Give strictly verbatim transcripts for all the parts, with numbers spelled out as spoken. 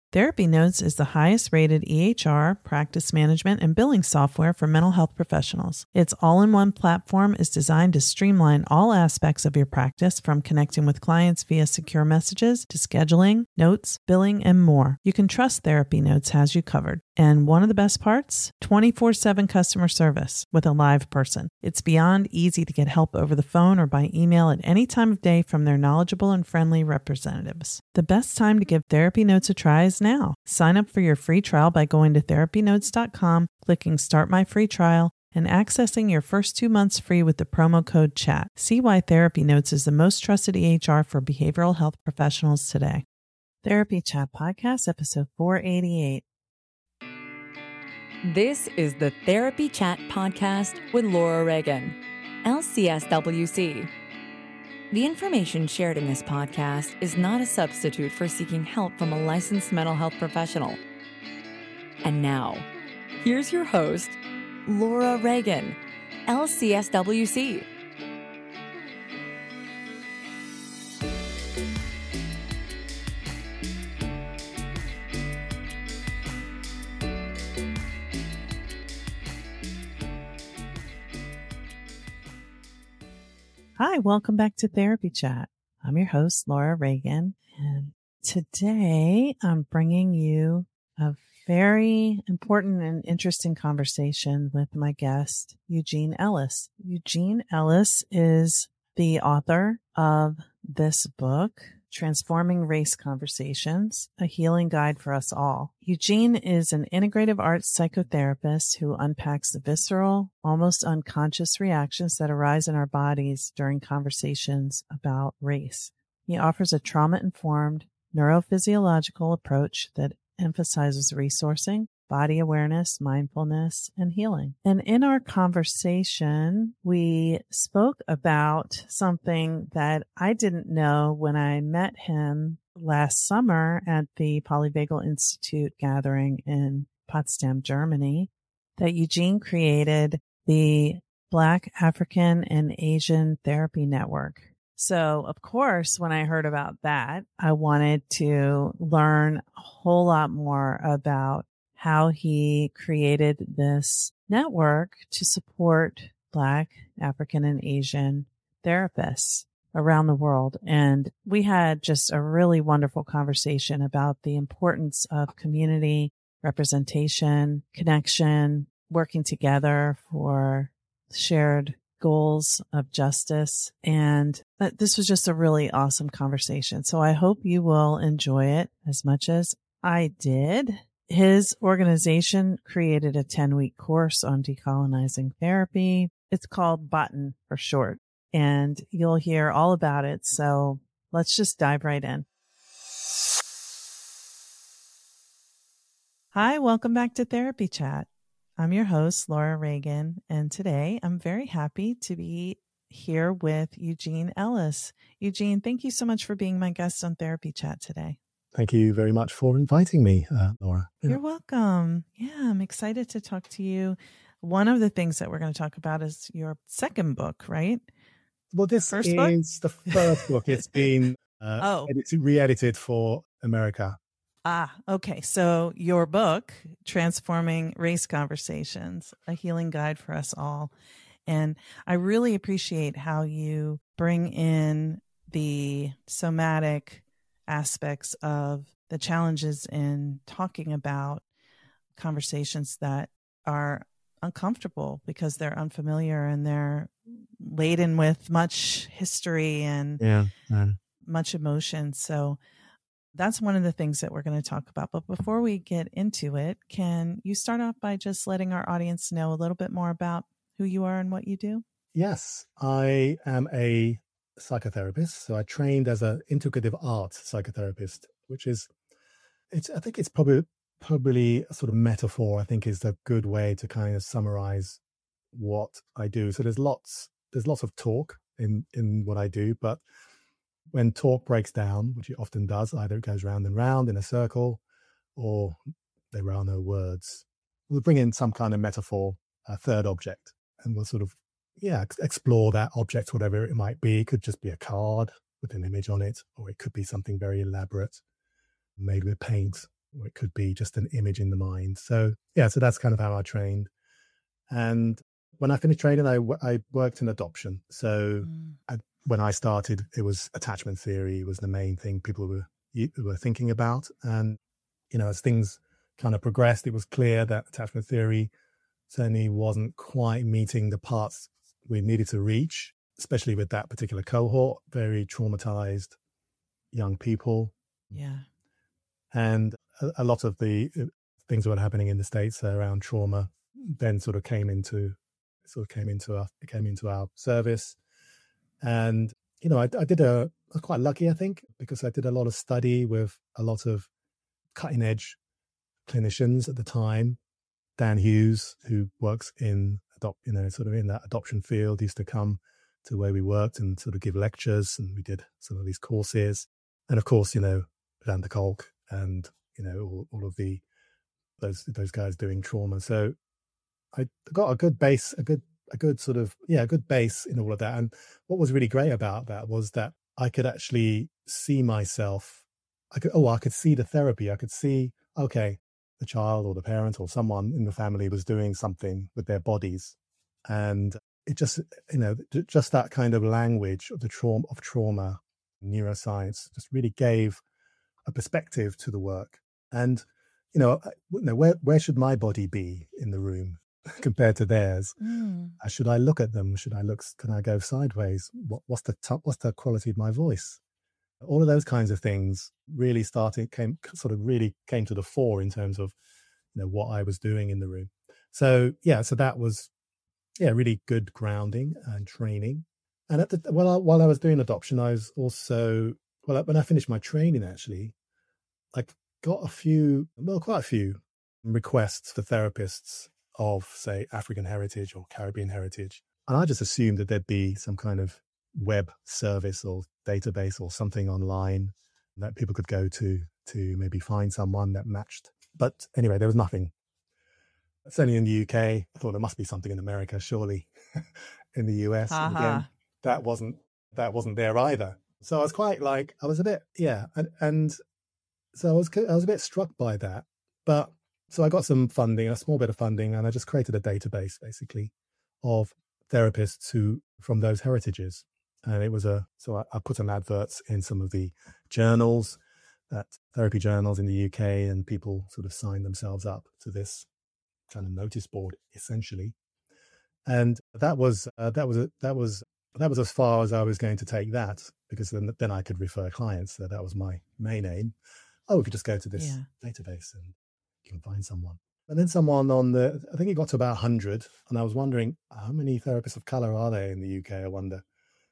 Therapy Notes is the highest rated E H R, practice management, and billing software for mental health professionals. Its all-in-one platform is designed to streamline all aspects of your practice, from connecting with clients via secure messages to scheduling, notes, billing, and more. You can trust Therapy Notes has you covered. And one of the best parts? twenty-four seven customer service with a live person. It's beyond easy to get help over the phone or by email at any time of day from their knowledgeable and friendly representatives. The best time to give Therapy Notes a try is now. Sign up for your free trial by going to therapy notes dot com, clicking Start My Free Trial, and accessing your first two months free with the promo code CHAT. See why Therapy Notes is the most trusted E H R for behavioral health professionals today. Therapy Chat Podcast, episode four eighty-eight. This is the Therapy Chat Podcast with Laura Reagan, L C S W C. The information shared in this podcast is not a substitute for seeking help from a licensed mental health professional. And now, here's your host, Laura Reagan, L C S W C. Hi, welcome back to Therapy Chat. I'm your host, Laura Reagan, and today I'm bringing you a very important and interesting conversation with my guest, Eugene Ellis. Eugene Ellis is the author of this book, Transforming Race Conversations, A Healing Guide for Us All. Eugene is an integrative arts psychotherapist who unpacks the visceral, almost unconscious reactions that arise in our bodies during conversations about race. He offers a trauma-informed, neurophysiological approach that emphasizes resourcing, body awareness, mindfulness, and healing. And in our conversation, we spoke about something that I didn't know when I met him last summer at the Polyvagal Institute gathering in Potsdam, Germany, that Eugene created the Black, African, and Asian Therapy Network. So, of course, when I heard about that, I wanted to learn a whole lot more about how he created this network to support Black, African, and Asian therapists around the world. And we had just a really wonderful conversation about the importance of community representation, connection, working together for shared goals of justice. And this was just a really awesome conversation. So I hope you will enjoy it as much as I did. His organization created a ten-week course on decolonizing therapy. It's called BOTN for short, and you'll hear all about it. So let's just dive right in. Hi, welcome back to Therapy Chat. I'm your host, Laura Reagan, and today I'm very happy to be here with Eugene Ellis. Eugene, thank you so much for being my guest on Therapy Chat today. Thank you very much for inviting me, uh, Laura. Yeah. You're welcome. Yeah, I'm excited to talk to you. One of the things that we're going to talk about is your second book, right? Well, this first is book? the first book. It's been uh, oh. edited, re-edited for America. Ah, okay. So your book, Transforming Race Conversations, A Healing Guide for Us All. And I really appreciate how you bring in the somatic aspects of the challenges in talking about conversations that are uncomfortable because they're unfamiliar and they're laden with much history and yeah, yeah. much emotion. So that's one of the things that we're going to talk about. But before we get into it, can you start off by just letting our audience know a little bit more about who you are and what you do? Yes, I am a psychotherapist. So I trained as an integrative arts psychotherapist, which is, it's. I think it's probably probably a sort of metaphor. I think is a good way to kind of summarize what I do. So there's lots there's lots of talk in in what I do, but when talk breaks down, which it often does, either it goes round and round in a circle, or there are no words. We'll bring in some kind of metaphor, a third object, and we'll sort of yeah, explore that object, whatever it might be. It could just be a card with an image on it, or it could be something very elaborate made with paint. or it could be just an image in the mind. So yeah, so that's kind of how I trained. And when I finished training, I, I worked in adoption. So mm. I, when I started, it was attachment theory was the main thing people were were thinking about. And, you know, as things kind of progressed, it was clear that attachment theory certainly wasn't quite meeting the parts we needed to reach, especially with that particular cohort, very traumatized young people. Yeah. And a, a lot of the things that were happening in the States around trauma then sort of came into sort of came into our came into our service. And, you know, I, I did a I was quite lucky, I think, because I did a lot of study with a lot of cutting edge clinicians at the time. Dan Hughes, who works in adopt, you know, sort of in that adoption field, used to come to where we worked and sort of give lectures, and we did some of these courses. And of course, you know, Van der Kolk and, you know, all, all of the those those guys doing trauma. So I got a good base, a good a good sort of yeah, a good base in all of that. And what was really great about that was that I could actually see myself. I could oh, I could see the therapy. I could see, okay, the child or the parent or someone in the family was doing something with their bodies. And it just, you know, just that kind of language of the trauma of trauma, neuroscience just really gave a perspective to the work. And, you know, you know where, where should my body be in the room compared to theirs? Mm. Should I look at them? Should I look, can I go sideways? What, what's the t- what's the quality of my voice? All of those kinds of things really started, came sort of really came to the fore in terms of, you know, what I was doing in the room. So, yeah, so that was, yeah, really good grounding and training. And at the, while I, while I was doing adoption, I was also, well, when I finished my training, actually, I got a few, well, quite a few requests for therapists of, say, African heritage or Caribbean heritage. And I just assumed that there'd be some kind of web service or database or something online that people could go to to maybe find someone that matched. But anyway, there was nothing. Certainly in the U K, I thought there must be something in America, surely. In the U S, and again, that wasn't that wasn't there either. So I was quite like, I was a bit, yeah, and and so I was I was a bit struck by that. But so I got some funding, a small bit of funding, and I just created a database basically of therapists who from those heritages. And it was a, so I, I put some adverts in some of the journals, that therapy journals in the U K, and people sort of signed themselves up to this kind of notice board, essentially. And that was, uh, that was, a, that was, that was as far as I was going to take that, because then, then I could refer clients. So that was my main aim. Oh, we could just go to this yeah. database and you can find someone. And then someone on the, I think it got to about one hundred. And I was wondering, how many therapists of color are there in the U K, I wonder?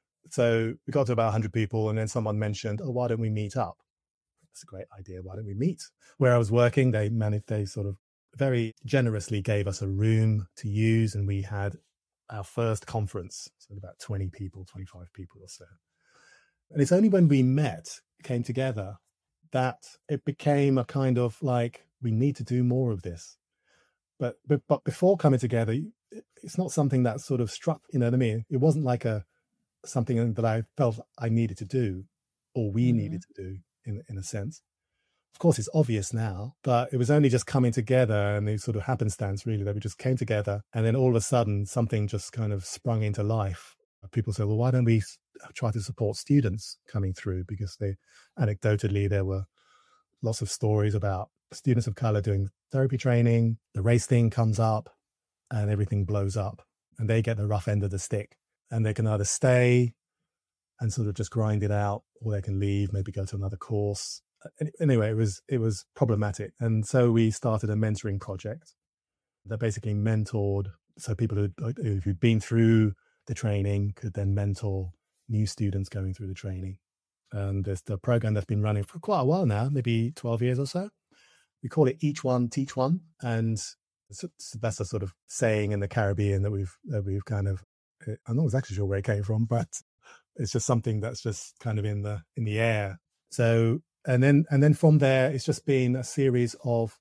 So we got to about one hundred people, and then someone mentioned, oh, why don't we meet up? That's a great idea. Why don't we meet? Where I was working, they managed, they sort of very generously gave us a room to use, and we had our first conference. So about twenty people, twenty-five people or so. And it's only when we met, came together, that it became a kind of like, we need to do more of this. But, but, but before coming together, it's not something that sort of struck, you know what I mean? It wasn't like a, something that I felt I needed to do, or we mm-hmm. needed to do in, in a sense. Of course, it's obvious now, but it was only just coming together, and it sort of happenstance really that we just came together, and then all of a sudden something just kind of sprung into life. People say, well, why don't we try to support students coming through? Because they, anecdotally, there were lots of stories about students of color doing therapy training. The race thing comes up and everything blows up, and they get the rough end of the stick, and they can either stay and sort of just grind it out, or they can leave, maybe go to another course. Anyway, it was it was problematic. And so we started a mentoring project that basically mentored, so people who, who'd been through the training could then mentor new students going through the training. And there's the program that's been running for quite a while now, maybe twelve years or so. We call it Each One, Teach One. And so, so that's a sort of saying in the Caribbean that we've that we've kind of, I'm not exactly sure where it came from, but it's just something that's just kind of in the in the air. So and then and then from there, it's just been a series of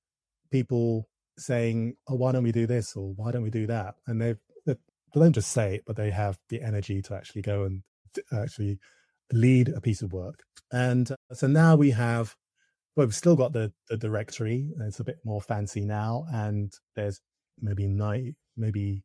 people saying, oh, why don't we do this, or why don't we do that? And they've they don't just say it, but they have the energy to actually go and actually lead a piece of work. And so now we have but we've still got the, the directory. It's a bit more fancy now. And there's maybe nine, maybe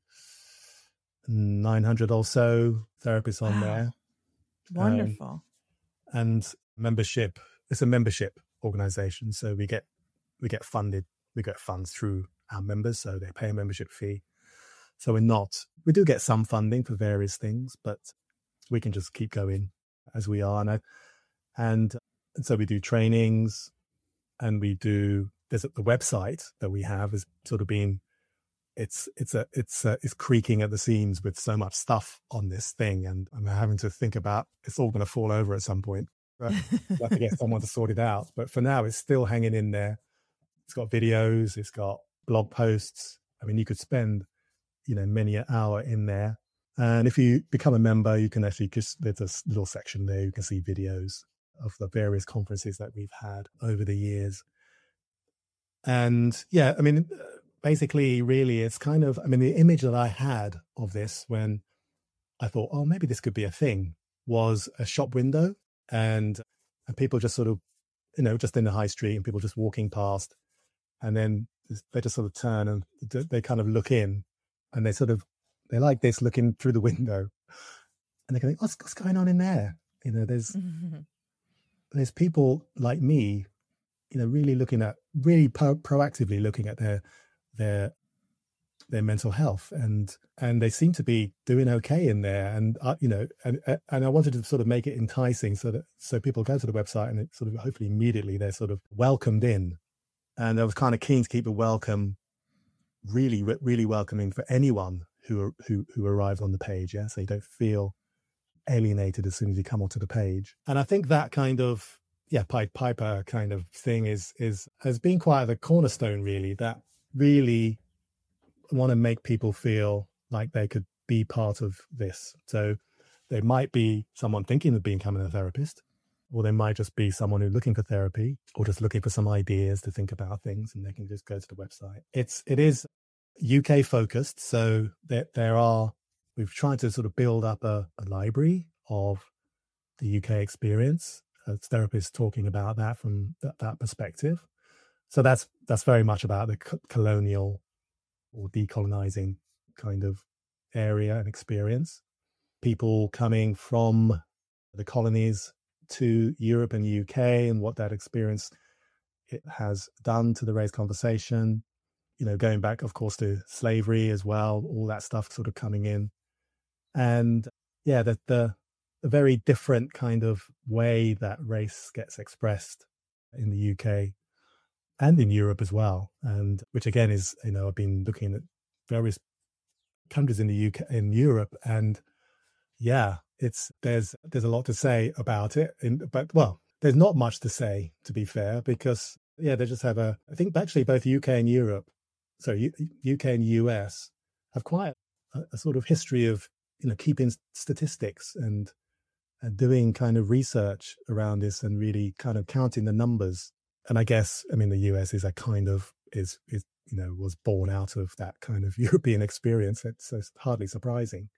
nine hundred or so therapists on Wow. there. Wonderful. Um, and membership, it's a membership organization. So we get, we get funded, we get funds through our members. So they pay a membership fee. So we're not, we do get some funding for various things, but we can just keep going as we are. And, I, and, and so we do trainings, and we do, there's the website that we have is sort of been, it's, it's a, it's a, it's creaking at the seams with so much stuff on this thing. And I'm having to think about, it's all going to fall over at some point. But we'll have to get someone to sort it out. But for now, it's still hanging in there. It's got videos, it's got blog posts. I mean, you could spend, you know, many an hour in there. And if you become a member, you can actually just, there's a little section there, you can see videos of the various conferences that we've had over the years. And yeah, I mean, basically, really, it's kind of, I mean, the image that I had of this when I thought, oh, maybe this could be a thing, was a shop window and, and people just sort of, you know, just in the high street and people just walking past. And then they just sort of turn and they kind of look in and they sort of, they like this looking through the window and they think, what's, what's going on in there? You know, there's, there's people like me, you know, really looking at, really pro- proactively looking at their, their, their mental health, and, and they seem to be doing okay in there. And, uh, you know, and, and I wanted to sort of make it enticing so that, so people go to the website and it sort of, hopefully immediately they're sort of welcomed in. And I was kind of keen to keep the welcome really, really welcoming for anyone who, who, who arrives on the page. Yeah. So you don't feel alienated as soon as you come onto the page. And I think that kind of, yeah, Pied Piper kind of thing is, is, has been quite the cornerstone, really, that really want to make people feel like they could be part of this. So they might be someone thinking of becoming a therapist, or they might just be someone who's looking for therapy or just looking for some ideas to think about things, and they can just go to the website. It's, it is U K focused. So there, there are, we've tried to sort of build up a, a library of the U K experience, as therapists talking about that from that, that perspective. So that's, that's very much about the co- colonial or decolonizing kind of area and experience. People coming from the colonies to Europe and U K and what that experience it has done to the race conversation, you know, going back, of course, to slavery as well, all that stuff sort of coming in. And yeah, the, the, the very different kind of way that race gets expressed in the U K and in Europe as well. And which again is, you know, I've been looking at various countries in the U K, in Europe, and yeah, it's, there's, there's a lot to say about it. In, but well, there's not much to say, to be fair, because yeah, they just have a, I think actually both U K and Europe, so U, UK and U S have quite a, a sort of history of, you know, keeping statistics and, and doing kind of research around this and really kind of counting the numbers. And I guess, I mean, the U S is a kind of, is, is, you know, was born out of that kind of European experience. It's, it's hardly surprising.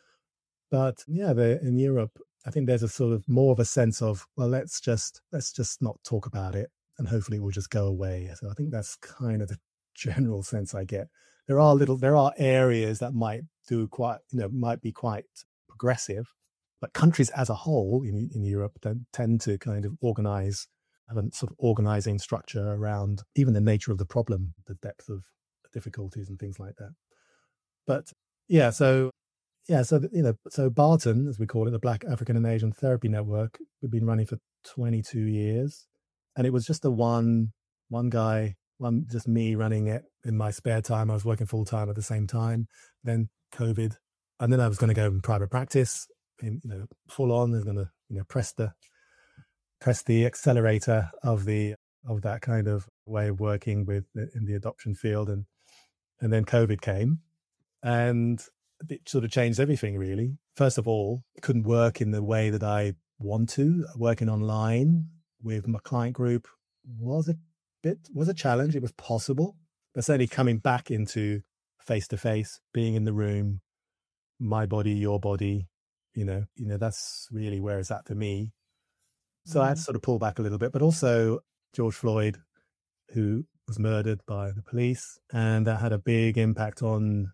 But yeah, the, in Europe, I think there's a sort of more of a sense of, well, let's just, let's just not talk about it and hopefully it will just go away. So I think that's kind of the general sense I get. There are little, there are areas that might do quite, you know, might be quite progressive, but countries as a whole in, in Europe don't tend to kind of organize, have a sort of organizing structure around even the nature of the problem, the depth of difficulties and things like that. But yeah, so yeah, so you know, so Barton, as we call it, the Black African and Asian Therapy Network, we've been running for twenty-two years, and it was just the one one guy, one just me running it in my spare time. I was working full time at the same time. Then COVID, and then I was going to go in private practice, in, you know, full on. I was going to, you know, press the press the accelerator of the of that kind of way of working with in the adoption field, and and then COVID came, and it sort of changed everything, really. First of all, it couldn't work in the way that I want to. Working online with my client group was a bit, was a challenge. It was possible, but certainly coming back into face-to-face, being in the room, my body, your body, you know, you know, that's really where it's at for me. So mm-hmm. I had to sort of pull back a little bit, but also George Floyd, who was murdered by the police. And that had a big impact on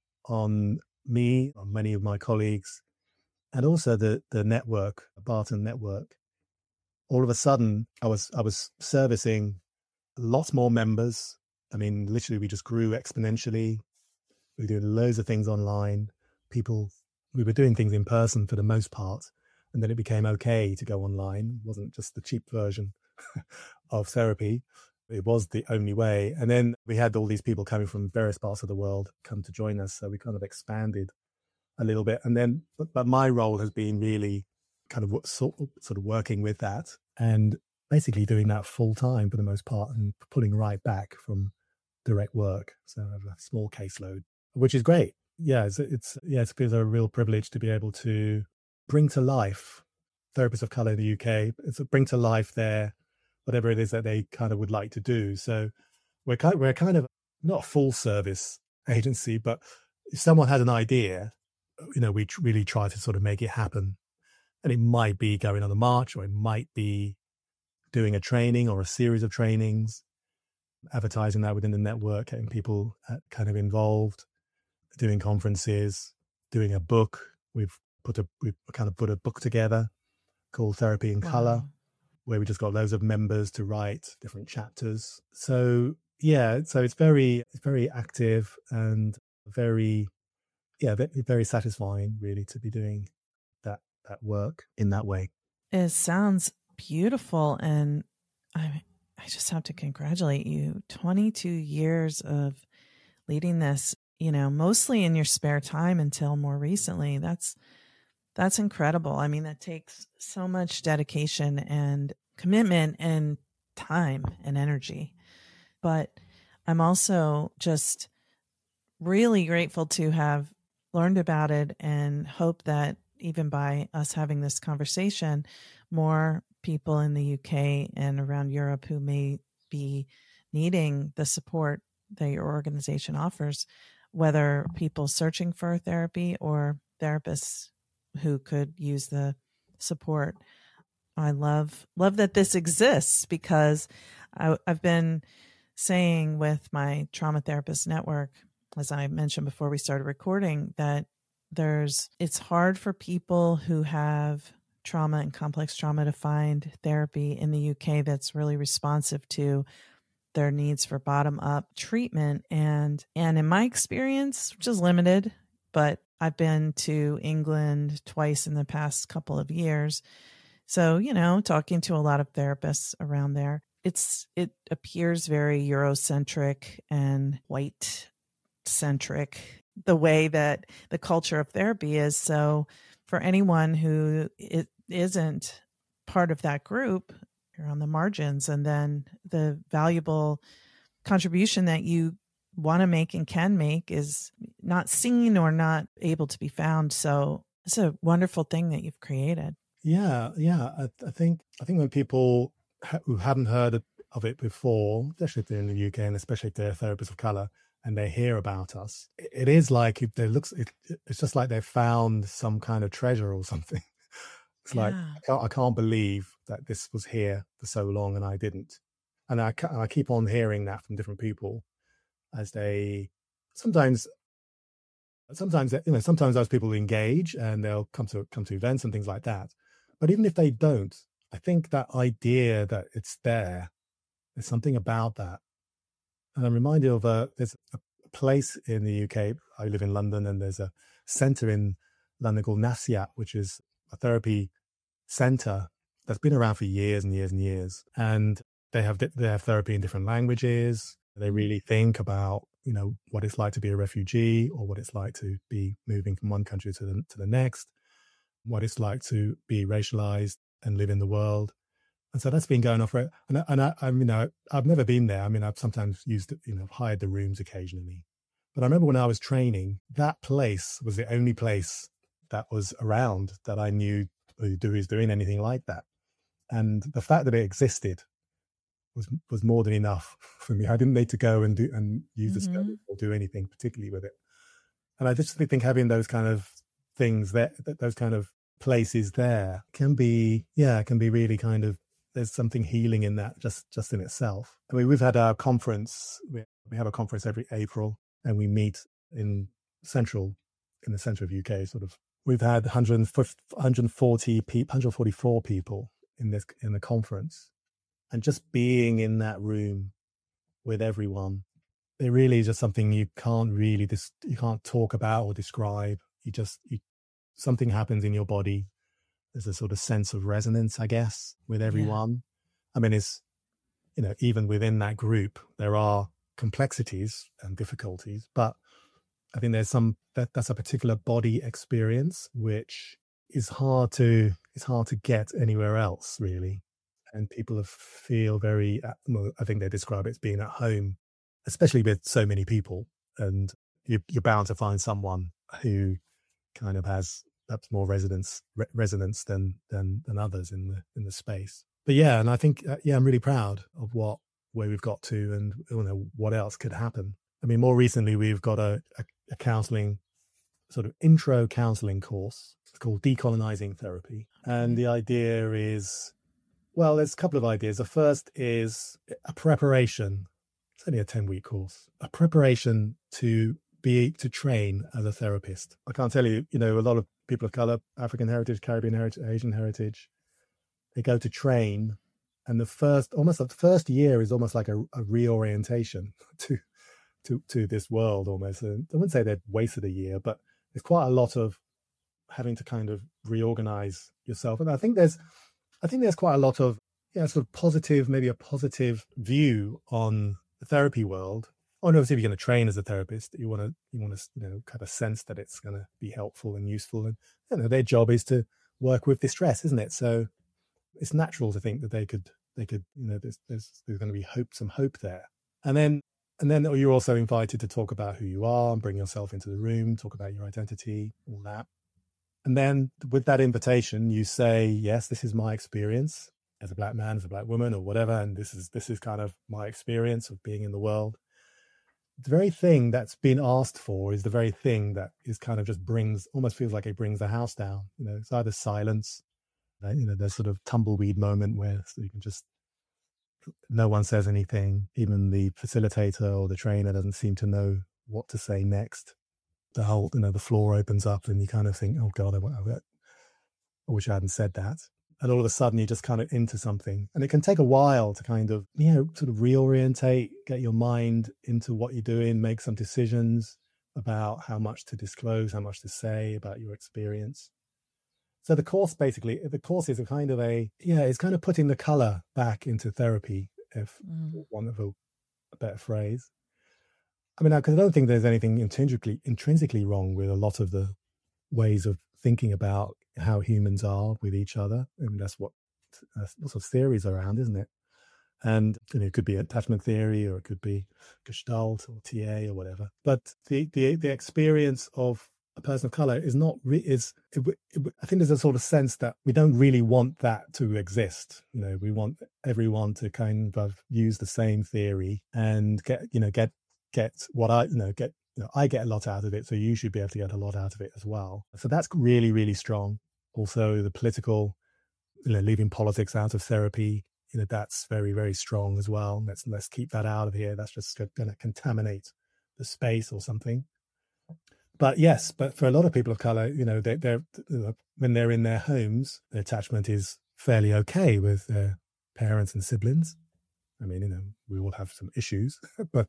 on me, on many of my colleagues, and also the the network, the Barton network. All of a sudden, I was I was servicing lots more members. I mean, literally, we just grew exponentially. We were doing loads of things online. People, we were doing things in person for the most part. And then it became okay to go online. It wasn't just the cheap version of therapy. It was the only way. And then we had all these people coming from various parts of the world come to join us. So we kind of expanded a little bit. And then, but, but my role has been really kind of sort, sort of working with that and basically doing that full time for the most part and pulling right back from direct work. So I have a small caseload, which is great. Yeah, it's, it's yeah, it's, it's a real privilege to be able to bring to life therapists of color in the U K. It's a bring to life their whatever it is that they kind of would like to do. So we're kind we're kind of not a full service agency, but if someone had an idea, you know, we really try to sort of make it happen. And it might be going on a march, or it might be doing a training or a series of trainings, advertising that within the network, getting people kind of involved, doing conferences, doing a book. We've put a we've kind of put a book together called Therapy in wow. Color, where we just got loads of members to write different chapters. So yeah, so it's very it's very active and very yeah very, very satisfying really to be doing that that work in that way. It sounds beautiful, and I I just have to congratulate you. twenty-two years of leading this, you know, mostly in your spare time until more recently. That's That's incredible. I mean, that takes so much dedication and commitment and time and energy. But I'm also just really grateful to have learned about it and hope that even by us having this conversation, more people in the U K and around Europe who may be needing the support that your organization offers, whether people searching for therapy or therapists who could use the support. I love love that this exists, because I, I've been saying with my trauma therapist network, as I mentioned before we started recording, that there's it's hard for people who have trauma and complex trauma to find therapy in the U K that's really responsive to their needs for bottom up treatment. And and in my experience, which is limited, but I've been to England twice in the past couple of years. So, you know, talking to a lot of therapists around there, it's it appears very Eurocentric and white centric, the way that the culture of therapy is. So for anyone who it isn't part of that group, you're on the margins, and then the valuable contribution that you want to make and can make is not seen or not able to be found. So it's a wonderful thing that you've created. Yeah, yeah. I, I think I think when people ha- who haven't heard of it before, especially if they're in the U K and especially if they're therapists of color and they hear about us, it, it is like if they looks. It, it's just like they found some kind of treasure or something. It's yeah. like I can't, I can't believe that this was here for so long and I didn't. And I and I keep on hearing that from different people. As they sometimes, sometimes you know, sometimes those people engage and they'll come to come to events and things like that. But even if they don't, I think that idea that it's there, there's something about that. And I'm reminded of a there's a place in the U K. I live in London, and there's a centre in London called NAFSIAT, which is a therapy centre that's been around for years and years and years. And they have they have therapy in different languages. They really think about, you know, what it's like to be a refugee, or what it's like to be moving from one country to the, to the next, what it's like to be racialized and live in the world. And so that's been going on for, and, and I, I, you know, I've never been there. I mean, I've sometimes used, you know, hired the rooms occasionally. But I remember when I was training, that place was the only place that was around that I knew who was doing anything like that. And the fact that it existed was was more than enough for me. I didn't need to go and do and use mm-hmm. the service or do anything particularly with it. And I just think having those kind of things there, those kind of places there can be, yeah, can be really kind of there's something healing in that just, just in itself. I mean, we've had our conference, we, we have a conference every April, and we meet in central, in the center of U K, sort of. We've had one hundred forty, one hundred forty-four people in this, in the conference. And just being in that room with everyone, it really is just something you can't really, this, you can't talk about or describe. You just, you, something happens in your body. There's a sort of sense of resonance, I guess, with everyone. Yeah. I mean, it's, you know, even within that group, there are complexities and difficulties, but I think there's some, that that's a particular body experience, which is hard to, it's hard to get anywhere else, really. And people feel very, I think they describe it as being at home, especially with so many people. And you, you're bound to find someone who kind of has perhaps more resonance re- resonance than than than others in the in the space. But yeah, and I think uh, yeah, I'm really proud of what where we've got to, and you know what else could happen. I mean, more recently we've got a, a, a counselling sort of intro counselling course. It's called Decolonizing Therapy, and the idea is, well, there's a couple of ideas. The first is a preparation. It's only a ten week course, a preparation to be to train as a therapist. I can't tell you, you know, a lot of people of color, African heritage, Caribbean heritage, Asian heritage, they go to train, and the first, almost the first year is almost like a, a reorientation to, to, to this world almost. And I wouldn't say they've wasted a year, but there's quite a lot of having to kind of reorganize yourself. And I think there's, I think there's quite a lot of, yeah, sort of positive, maybe a positive view on the therapy world. Oh, no, if you're going to train as a therapist, you want to, you want to, you know, kind of sense that it's going to be helpful and useful. And, you know, their job is to work with distress, isn't it? So it's natural to think that they could, they could, you know, there's, there's, there's going to be hope, some hope there. And then, and then you're also invited to talk about who you are and bring yourself into the room, talk about your identity, all that. And then with that invitation, you say, yes, this is my experience as a Black man, as a Black woman, or whatever. And this is, this is kind of my experience of being in the world. The very thing that's been asked for is the very thing that is kind of just brings, almost feels like it brings the house down. You know, it's either silence, uh, you know, there's sort of tumbleweed moment where so you can just, no one says anything. Even the facilitator or the trainer doesn't seem to know what to say next. The whole, you know, the floor opens up and you kind of think, oh God, I, I, I wish I hadn't said that. And all of a sudden you're just kind of into something. And it can take a while to kind of, you know, sort of reorientate, get your mind into what you're doing, make some decisions about how much to disclose, how much to say about your experience. So the course basically, the course is a kind of a, yeah, it's kind of putting the color back into therapy, if mm. one of a, a better phrase. I mean, because I don't think there's anything intrinsically intrinsically wrong with a lot of the ways of thinking about how humans are with each other. I mean, that's what that's lots of theories around, isn't it? And you know, it could be attachment theory, or it could be Gestalt or T A or whatever. But the the, the experience of a person of color is not re- is. It, it, I think there's a sort of sense that we don't really want that to exist. You know, we want everyone to kind of use the same theory and get you know get get what I you know get. You know, I get a lot out of it, so you should be able to get a lot out of it as well. So that's really, really strong. Also, the political, you know, leaving politics out of therapy, you know, that's very, very strong as well. Let's let's keep that out of here. That's just going to contaminate the space or something. But yes, but for a lot of people of color, you know, they, they're you know, when they're in their homes, the attachment is fairly okay with their parents and siblings. I mean, you know, we all have some issues, but.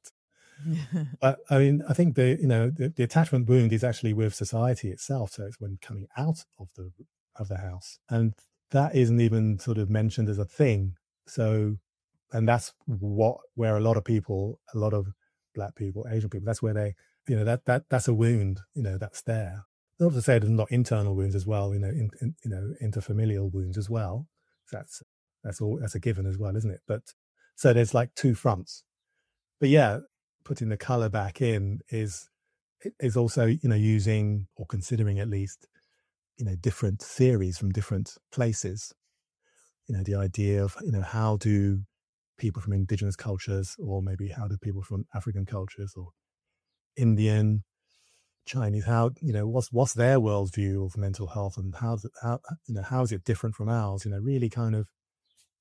But I mean, I think the you know the, the attachment wound is actually with society itself. So it's when coming out of the of the house, and that isn't even sort of mentioned as a thing. So, and that's what where a lot of people, a lot of Black people, Asian people, that's where they you know that that that's a wound. You know that's there. Not to say there's not internal wounds as well. You know, in, in, you know, interfamilial wounds as well. That's that's all that's a given as well, isn't it? But so there's like two fronts. But yeah. Putting the color back in is is also you know using or considering at least you know different theories from different places. You know the idea of you know how do people from indigenous cultures, or maybe how do people from African cultures or Indian, Chinese, how you know what's what's their worldview of mental health, and how's it how you know how is it different from ours? You know really kind of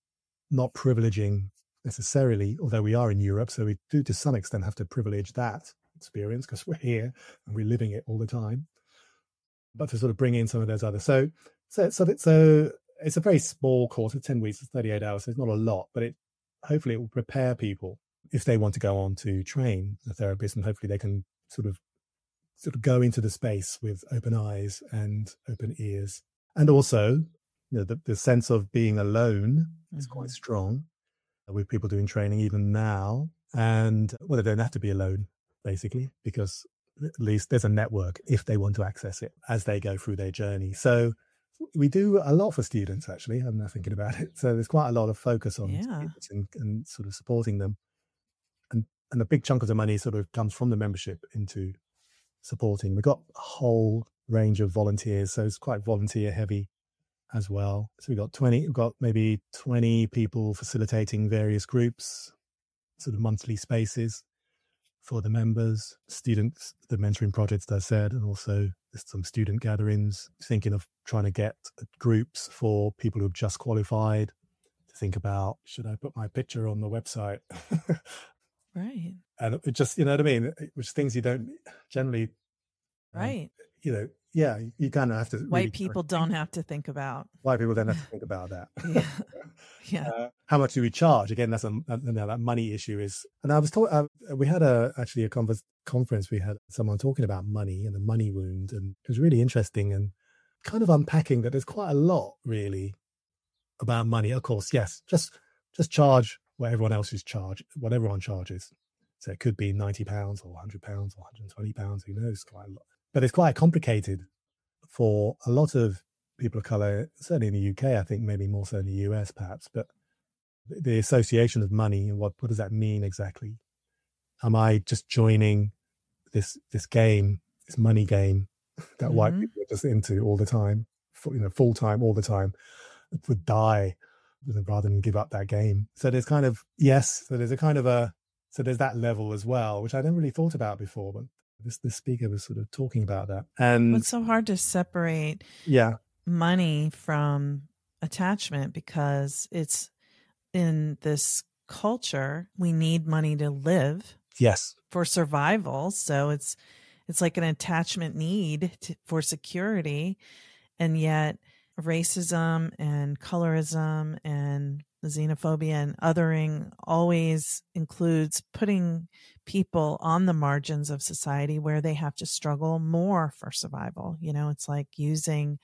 not privileging necessarily, although we are in Europe, so we do to some extent have to privilege that experience because we're here and we're living it all the time. But to sort of bring in some of those others. So, so, so, that, so it's a very small course. It's ten weeks, it's thirty-eight hours. So it's not a lot, but it hopefully it will prepare people if they want to go on to train a therapist, and hopefully they can sort of sort of go into the space with open eyes and open ears. And also, you know, the, the sense of being alone mm-hmm. is quite strong with people doing training even now. And well, they don't have to be alone, basically, because at least there's a network if they want to access it as they go through their journey. So we do a lot for students, actually. I'm now thinking about it. So there's quite a lot of focus on yeah. students and, and sort of supporting them. And and a big chunk of the money sort of comes from the membership into supporting. We've got a whole range of volunteers, so it's quite volunteer heavy as well. So we've got twenty, we've got maybe twenty people facilitating various groups, sort of monthly spaces for the members, students, the mentoring projects that I said, and also some student gatherings, thinking of trying to get groups for people who've just qualified to think about, should I put my picture on the website? Right. And it just, you know what I mean? Which things you don't generally, right. Um, you know, yeah, you kind of have to. White really people don't have to think about. White people don't have to think about that. yeah. yeah. Uh, how much do we charge? Again, that's a, a now that money issue is. And I was talking. Uh, we had a actually a conference. Conference. We had someone talking about money and the money wound, and it was really interesting and kind of unpacking that there's quite a lot really about money. Of course, yes, just just charge what everyone else is charged, what everyone charges. So it could be ninety pounds or one hundred pounds or one hundred twenty pounds, who knows, quite a lot. But it's quite complicated for a lot of people of colour, certainly in the U K, I think maybe more so in the U S perhaps, but the association of money and what, what does that mean exactly? Am I just joining this this game, this money game that mm-hmm. white people are just into all the time, you know, full time, all the time, would die rather than give up that game? So there's kind of, yes, so there's a kind of a, so there's that level as well, which I never really thought about before, but this this speaker was sort of talking about that. And it's so hard to separate yeah. money from attachment because it's in this culture, we need money to live. Yes. For survival. So it's it's like an attachment need to, for security. And yet racism and colorism and xenophobia and othering always includes putting people on the margins of society where they have to struggle more for survival. You know, it's like using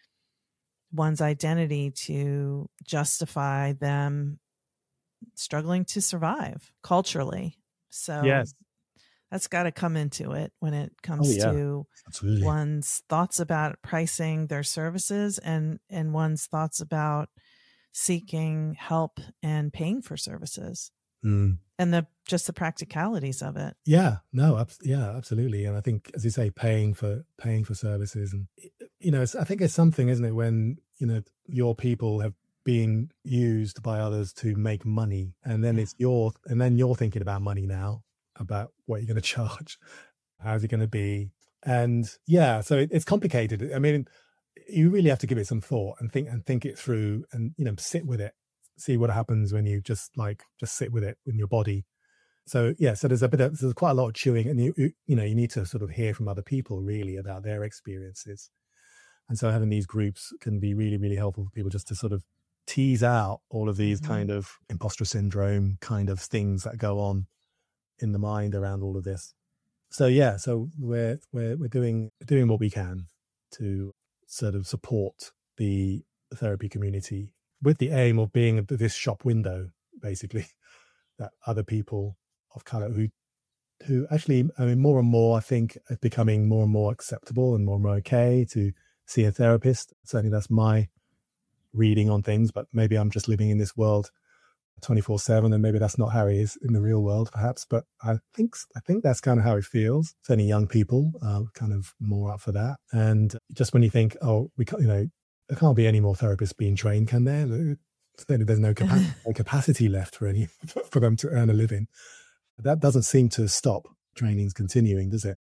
one's identity to justify them struggling to survive culturally. So yes. that's got to come into it when it comes oh, yeah. to Absolutely. One's thoughts about pricing their services and, and one's thoughts about seeking help and paying for services mm. and the just the practicalities of it. Yeah, no, ab- yeah, absolutely. And I think, as you say, paying for paying for services, and you know, it's, I think it's something, isn't it, when you know your people have being used by others to make money, and then it's your and then you're thinking about money now, about what you're going to charge, how's it going to be, and yeah, so it, it's complicated. I mean, you really have to give it some thought and think and think it through, and you know, sit with it, see what happens when you just like just sit with it in your body. So yeah, so there's a bit of there's quite a lot of chewing, and you you, you know you need to sort of hear from other people really about their experiences, and so having these groups can be really really helpful for people just to sort of tease out all of these mm-hmm. kind of imposter syndrome kind of things that go on in the mind around all of this. So yeah, so we're we're we're doing doing what we can to sort of support the therapy community with the aim of being this shop window, basically, that other people of color who who actually, I mean, more and more, I think, are becoming more and more acceptable and more and more okay to see a therapist. Certainly that's my reading on things, but maybe I'm just living in this world twenty-four seven, and maybe that's not how it is in the real world, perhaps. But I think I think that's kind of how it feels. Certainly, young people are kind of more up for that. And just when you think, oh, we can't, you know, there can't be any more therapists being trained, can there? There's no capacity, no capacity left for any for them to earn a living. That doesn't seem to stop. Training's continuing, does it?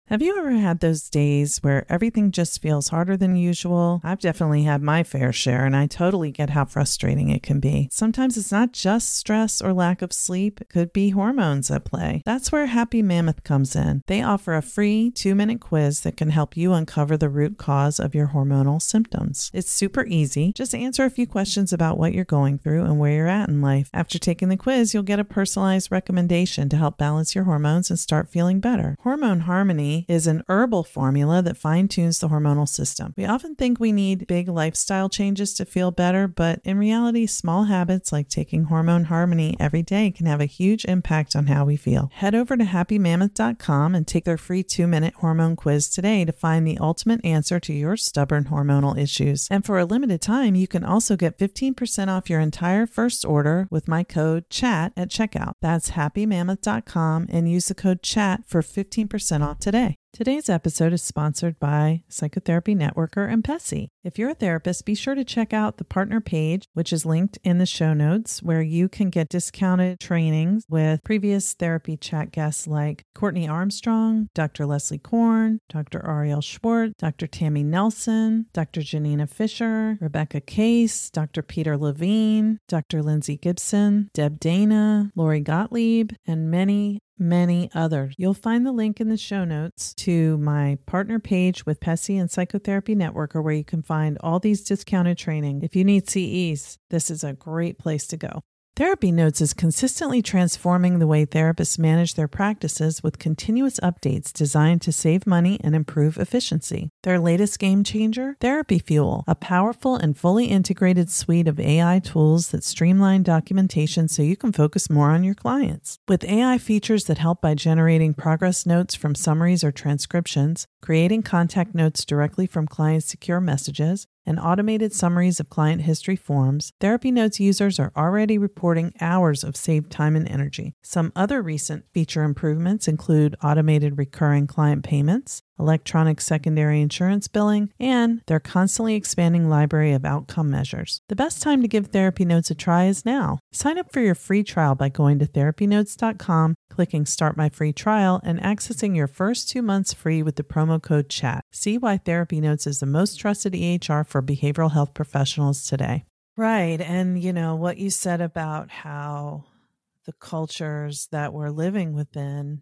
Have you ever had those days where everything just feels harder than usual? I've definitely had my fair share, and I totally get how frustrating it can be. Sometimes it's not just stress or lack of sleep. It could be hormones at play. That's where Happy Mammoth comes in. They offer a free two-minute quiz that can help you uncover the root cause of your hormonal symptoms. It's super easy. Just answer a few questions about what you're going through and where you're at in life. After taking the quiz, you'll get a personalized recommendation to help balance your hormones and start feeling better. Hormone Harmony is an herbal formula that fine-tunes the hormonal system. We often think we need big lifestyle changes to feel better, but in reality, small habits like taking Hormone Harmony every day can have a huge impact on how we feel. Head over to happy mammoth dot com and take their free two-minute hormone quiz today to find the ultimate answer to your stubborn hormonal issues. And for a limited time, you can also get fifteen percent off your entire first order with my code CHAT at checkout. That's happy mammoth dot com and use the code CHAT for fifteen percent off today. Today's episode is sponsored by Psychotherapy Networker and Pessy. If you're a therapist, be sure to check out the partner page, which is linked in the show notes, where you can get discounted trainings with previous therapy chat guests like Courtney Armstrong, Doctor Leslie Korn, Doctor Ariel Schwartz, Doctor Tammy Nelson, Doctor Janina Fisher, Rebecca Case, Doctor Peter Levine, Doctor Lindsay Gibson, Deb Dana, Lori Gottlieb, and many many others. You'll find the link in the show notes to my partner page with Pessy and Psychotherapy Networker, where you can find all these discounted training. If you need C Es, this is a great place to go. Therapy Notes is consistently transforming the way therapists manage their practices with continuous updates designed to save money and improve efficiency. Their latest game changer, Therapy Fuel, a powerful and fully integrated suite of A I tools that streamline documentation so you can focus more on your clients. With A I features that help by generating progress notes from summaries or transcriptions, creating contact notes directly from clients' secure messages, and automated summaries of client history forms, Therapy Notes users are already reporting hours of saved time and energy. Some other recent feature improvements include automated recurring client payments, electronic secondary insurance billing, and their constantly expanding library of outcome measures. The best time to give Therapy Notes a try is now. Sign up for your free trial by going to therapy notes dot com, clicking Start My Free Trial, and accessing your first two months free with the promo code CHAT. See why Therapy Notes is the most trusted E H R for behavioral health professionals today. Right. And, you know, what you said about how the cultures that we're living within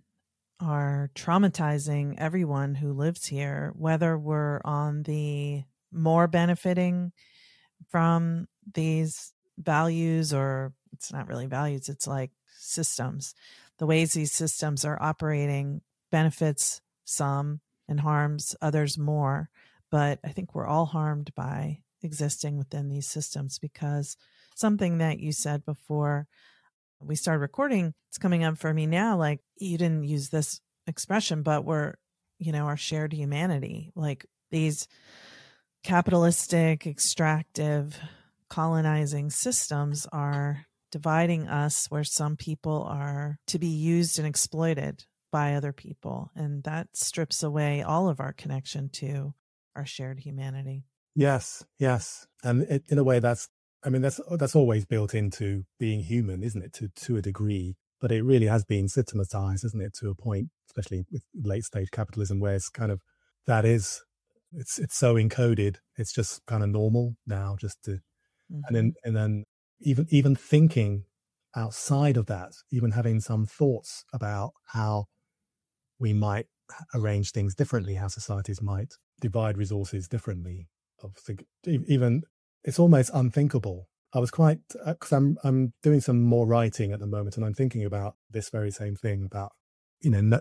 are traumatizing everyone who lives here, whether we're on the more benefiting from these values, or it's not really values, it's like systems. The ways these systems are operating benefits some and harms others more. But I think we're all harmed by existing within these systems, because something that you said before we started recording, it's coming up for me now, like you didn't use this expression, but we're, you know, our shared humanity, like these capitalistic, extractive, colonizing systems are dividing us, where some people are to be used and exploited by other people. And that strips away all of our connection to our shared humanity. Yes, yes. And it, in a way, that's, I mean, that's that's always built into being human, isn't it, to to a degree? But it really has been systematized, isn't it, to a point, especially with late stage capitalism, where it's kind of, that is, it's it's so encoded, it's just kind of normal now, just to, mm-hmm. and then and then even even thinking outside of that, even having some thoughts about how we might arrange things differently, how societies might divide resources differently. Of even it's almost unthinkable. I was quite, because I'm I'm doing some more writing at the moment, and I'm thinking about this very same thing about, you know,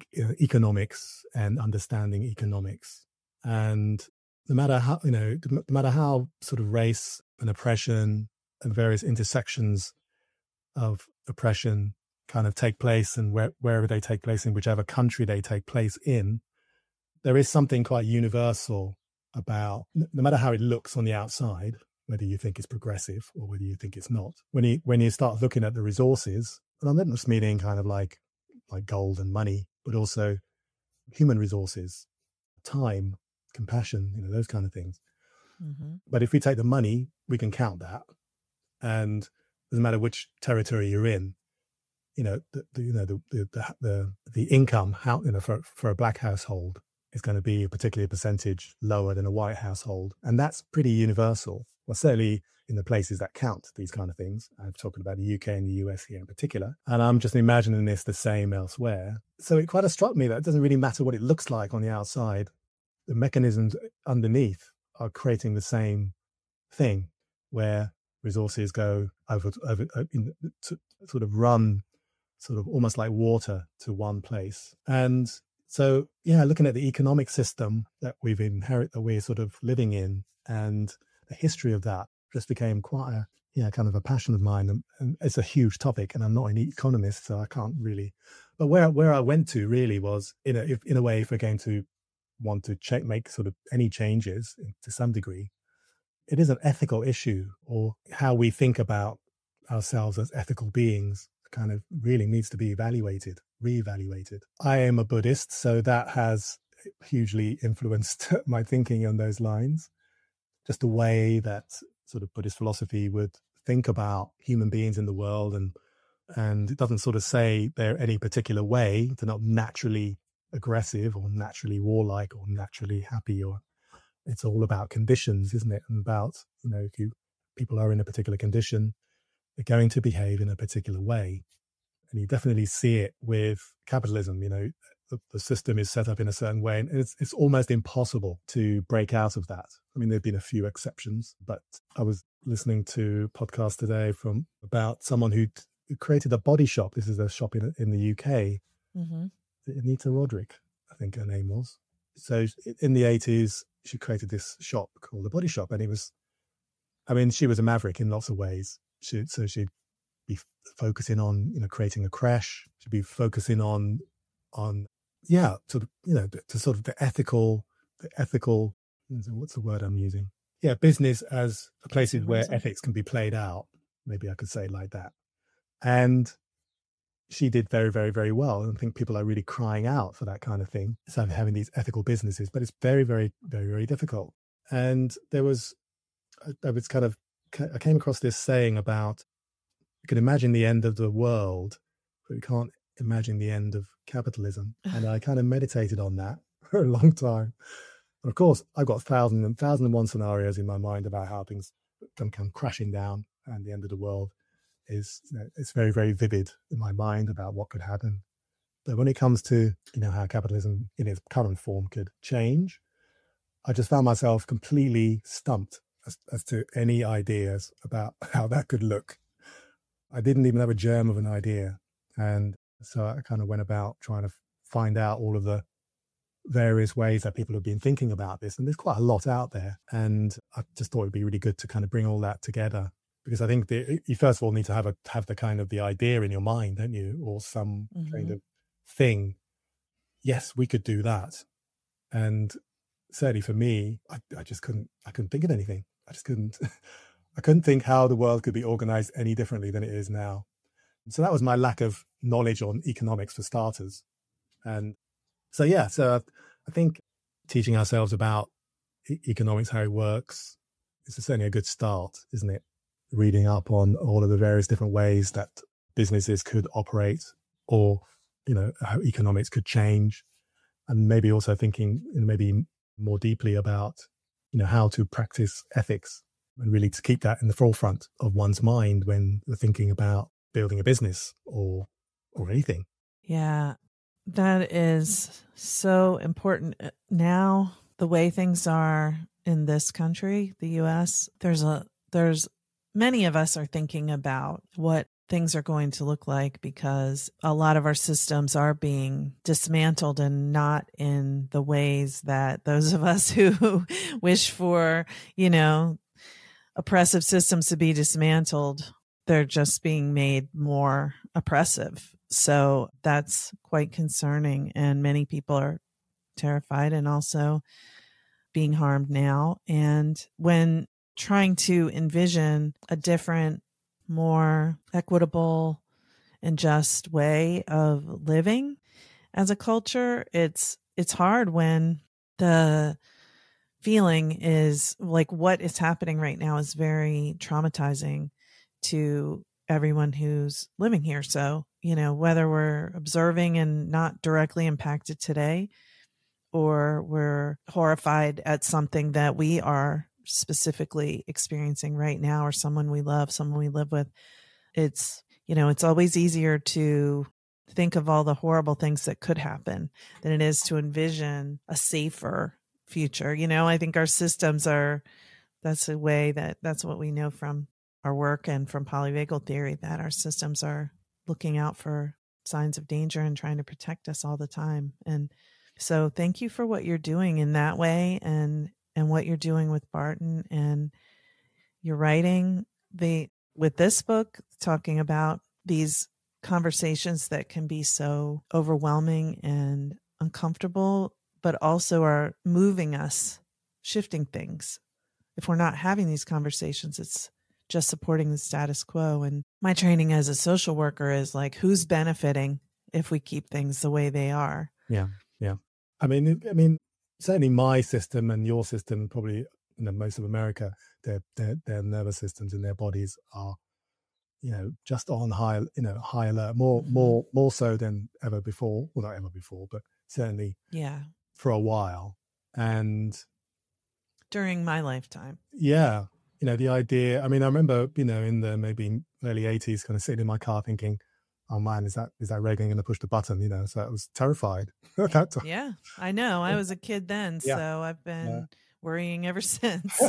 economics and understanding economics. And no matter how, you know, no matter how sort of race and oppression and various intersections of oppression kind of take place, and where, wherever they take place, in whichever country they take place in, there is something quite universal about, no matter how it looks on the outside, whether you think it's progressive or whether you think it's not. When you when you start looking at the resources, and I'm not just meaning kind of like like gold and money, but also human resources, time, compassion, you know, those kind of things. Mm-hmm. But if we take the money, we can count that. And it doesn't matter which territory you're in, you know, the, the you know the the the the, the income how you know for for a black household is going to be a particular percentage lower than a white household, and that's pretty universal. Well, certainly in the places that count these kind of things. I'm talking about the U K and the U S here in particular, and I'm just imagining this the same elsewhere. So it quite have struck me that it doesn't really matter what it looks like on the outside. The mechanisms underneath are creating the same thing, where resources go over, over in, to sort of run sort of almost like water to one place. And so, yeah, looking at the economic system that we've inherited, that we're sort of living in, and the history of that just became quite a, yeah, kind of a passion of mine. And, and it's a huge topic, and I'm not an economist, so I can't really, but where, where I went to really was in a, if, in a way, if we're going to want to check, make sort of any changes to some degree, it is an ethical issue, or how we think about ourselves as ethical beings kind of really needs to be evaluated, reevaluated. I am a Buddhist, so that has hugely influenced my thinking on those lines. Just the way that sort of Buddhist philosophy would think about human beings in the world, and and it doesn't sort of say they're any particular way. They're not naturally aggressive or naturally warlike or naturally happy, or it's all about conditions, isn't it? And about, you know, if you people are in a particular condition, they're going to behave in a particular way. And you definitely see it with capitalism. You know, the, the system is set up in a certain way, and it's it's almost impossible to break out of that. I mean, there've been a few exceptions, but I was listening to a podcast today from about someone who created a body shop. This is a shop in in the U K. Mm-hmm. Anita Roderick, I think her name was. So in the eighties, she created this shop called the Body Shop, and it was, I mean, she was a maverick in lots of ways. She, so she'd be focusing on, you know, creating a creche. She'd be focusing on, on, yeah, sort of, you know, to sort of the ethical, the ethical, what's the word I'm using? Yeah, business as a place where ethics can be played out. Maybe I could say it like that. And she did very, very, very well. And I think people are really crying out for that kind of thing. So having these ethical businesses, but it's very, very, very, very difficult. And there was, I was kind of, I came across this saying about, you can imagine the end of the world, but you can't imagine the end of capitalism. And I kind of meditated on that for a long time. And of course, I've got thousand and thousand and one scenarios in my mind about how things can come crashing down and the end of the world. Is, you know, it's very, very vivid in my mind about what could happen. But when it comes to, you know, how capitalism in its current form could change, I just found myself completely stumped as, as to any ideas about how that could look. I didn't even have a germ of an idea. And so I kind of went about trying to find out all of the various ways that people have been thinking about this. And there's quite a lot out there. And I just thought it'd be really good to kind of bring all that together. Because I think the, you first of all need to have a have the kind of the idea in your mind, don't you, or some mm-hmm. kind of thing. Yes, we could do that, and certainly for me, I, I just couldn't. I couldn't think of anything. I just couldn't. I couldn't think how the world could be organized any differently than it is now. So that was my lack of knowledge on economics for starters, and so yeah. So I, I think teaching ourselves about e- economics, how it works, is certainly a good start, isn't it? Reading up on all of the various different ways that businesses could operate, or, you know, how economics could change, and maybe also thinking maybe more deeply about, you know, how to practice ethics, and really to keep that in the forefront of one's mind when they're thinking about building a business or or anything. Yeah, that is so important. Now, the way things are in this country, the U S, there's a there's many of us are thinking about what things are going to look like, because a lot of our systems are being dismantled, and not in the ways that those of us who wish for, you know, oppressive systems to be dismantled. They're just being made more oppressive. So that's quite concerning. And many people are terrified and also being harmed now. And when trying to envision a different, more equitable and just way of living as a culture, it's it's hard when the feeling is like what is happening right now is very traumatizing to everyone who's living here. So you know, whether we're observing and not directly impacted today, or we're horrified at something that we are specifically experiencing right now, or someone we love, someone we live with. It's, you know, it's always easier to think of all the horrible things that could happen than it is to envision a safer future. You know, I think our systems are, that's a way that, that's what we know from our work and from polyvagal theory, that our systems are looking out for signs of danger and trying to protect us all the time. And so thank you for what you're doing in that way, and, and what you're doing with Barton, and your writing the, with this book, talking about these conversations that can be so overwhelming and uncomfortable, but also are moving us, shifting things. If we're not having these conversations, it's just supporting the status quo. And my training as a social worker is like, who's benefiting if we keep things the way they are? Yeah, yeah. I mean, I mean, certainly my system and your system, probably, you know, most of America, their their, their nervous systems in their bodies are, you know, just on high, you know, high alert, more, mm-hmm. more, more so than ever before. Well, not ever before, but certainly, yeah, for a while. And during my lifetime, yeah, you know, the idea. I mean, I remember, you know, in the maybe early eighties, kind of sitting in my car thinking, "Oh man, is that is that Reagan going to push the button?" You know, so I was terrified at that time. Yeah, I know. I was a kid then, yeah. so I've been yeah. worrying ever since.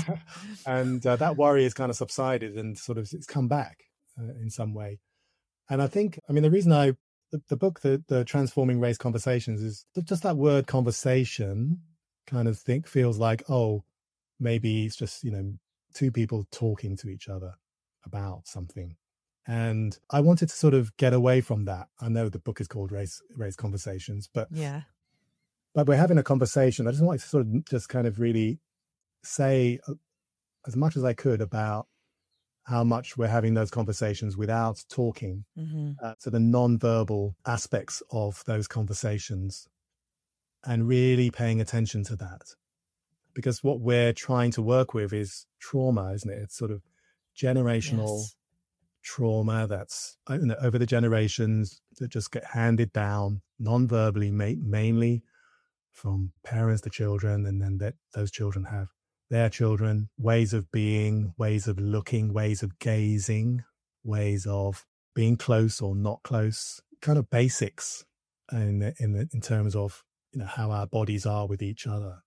And uh, that worry has kind of subsided and sort of it's come back. Uh, in some way. And I think, I mean, the reason I, the, the book, the, the Transforming Race Conversations, is just that word conversation kind of think feels like, oh, maybe it's just, you know, two people talking to each other about something. And I wanted to sort of get away from that. I know the book is called Race, Race Conversations, but yeah, but we're having a conversation. I just wanted to sort of just kind of really say as much as I could about how much we're having those conversations without talking. Mm-hmm. Uh, so the non-verbal aspects of those conversations, and really paying attention to that. Because what we're trying to work with is trauma, isn't it? It's sort of generational yes. trauma that's, you know, over the generations that just get handed down non-verbally, ma- mainly from parents to children, and then that those children have their children, ways of being, ways of looking, ways of gazing, ways of being close or not close, kind of basics in in in terms of, you know, how our bodies are with each other.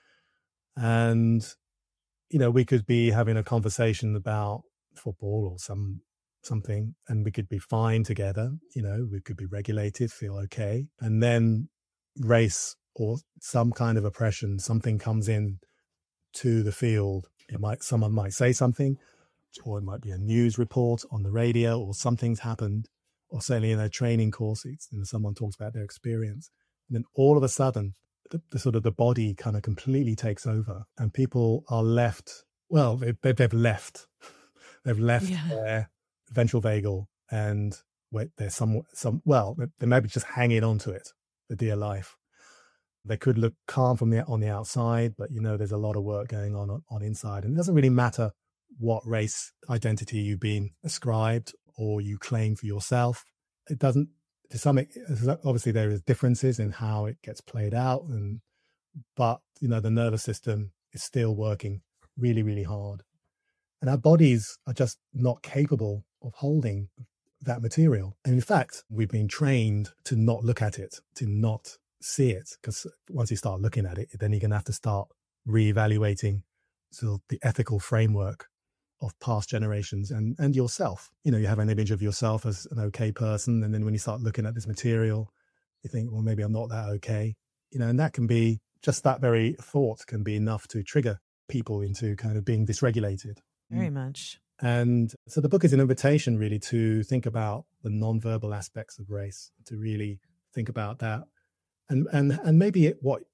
And, you know, we could be having a conversation about football or some something, and we could be fine together, you know, we could be regulated, feel okay. And then race or some kind of oppression, something comes in to the field. It might, someone might say something, or it might be a news report on the radio, or something's happened, or certainly in a training course, it's, you know, someone talks about their experience. And then all of a sudden, the, the sort of the body kind of completely takes over, and people are left, well, they, they, they've left, they've left yeah. their ventral vagal, and they're some, some, well, they may be just hanging on to it for dear life. They could look calm from the on the outside, but, you know, there's a lot of work going on, on on inside. And it doesn't really matter what race identity you've been ascribed or you claim for yourself. It doesn't, to some, obviously there is differences in how it gets played out, and but, you know, the nervous system is still working really, really hard. And our bodies are just not capable of holding that material. And in fact, we've been trained to not look at it, to not see it, because once you start looking at it, then you're going to have to start reevaluating sort of the ethical framework of past generations and and yourself. You know, you have an image of yourself as an okay person, and then when you start looking at this material, you think, well, maybe I'm not that okay. You know, and that can be, just that very thought can be enough to trigger people into kind of being dysregulated. Very much. And so the book is an invitation really to think about the non-verbal aspects of race, to really think about that. And and and maybe it, what